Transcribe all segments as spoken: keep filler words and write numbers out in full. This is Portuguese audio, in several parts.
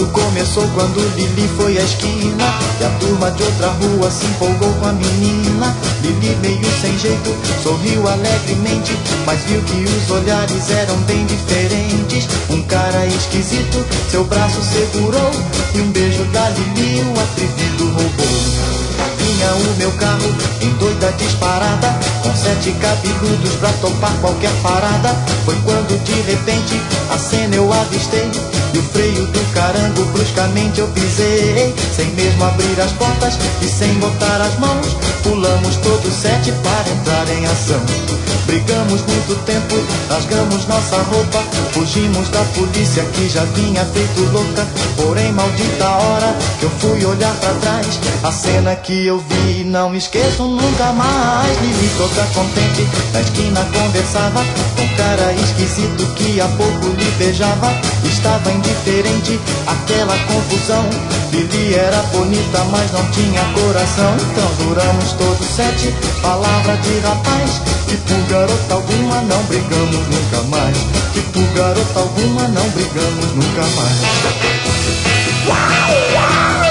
começou quando Lili foi à esquina e a turma de outra rua se empolgou com a menina. Lili, meio sem jeito, sorriu alegremente, mas viu que os olhares eram bem diferentes. Um cara esquisito seu braço segurou e um beijo da Lili o atrevido roubou. Vinha o meu carro em doida disparada, com sete cabeludos pra topar qualquer parada. Foi quando de repente a cena eu avistei e o freio do carango bruscamente eu pisei. Sem mesmo abrir as portas e sem botar as mãos, pulamos todos sete para entrar em ação. Brigamos muito tempo, rasgamos nossa roupa, fugimos da polícia que já vinha feito louca. Porém, maldita hora que eu fui olhar pra trás, a cena que eu vi não esqueço nunca mais. Lili toda contente, na esquina conversava com um cara esquisito que há pouco lhe beijava. Estava indiferente àquela confusão. Lili era bonita, mas não tinha coração. Então duramos todos sete, palavra de rapaz, que por garota alguma não brigamos nunca mais. Que por garota alguma não brigamos nunca mais. Uau, uau!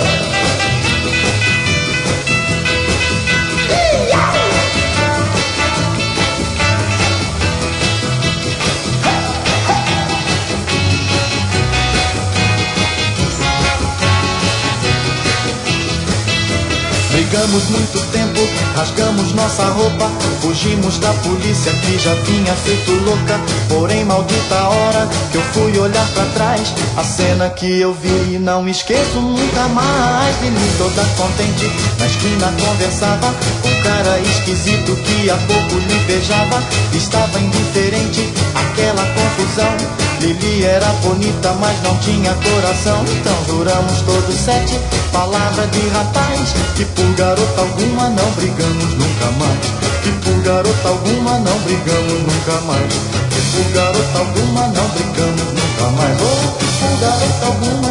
Brigamos muito tempo, rasgamos nossa roupa, fugimos da polícia que já vinha feito louca. Porém, maldita hora que eu fui olhar pra trás, a cena que eu vi não esqueço nunca mais. Lili toda contente, na esquina conversava com um cara esquisito que há pouco lhe beijava. Estava indiferente àquela confusão. Lili era bonita, mas não tinha coração. Então duramos todos sete, palavra de rapaz, que por garota alguma não brigamos nunca mais. Que por garota alguma não brigamos nunca mais. Que por garota alguma não brigamos nunca mais. Oh, que por garota alguma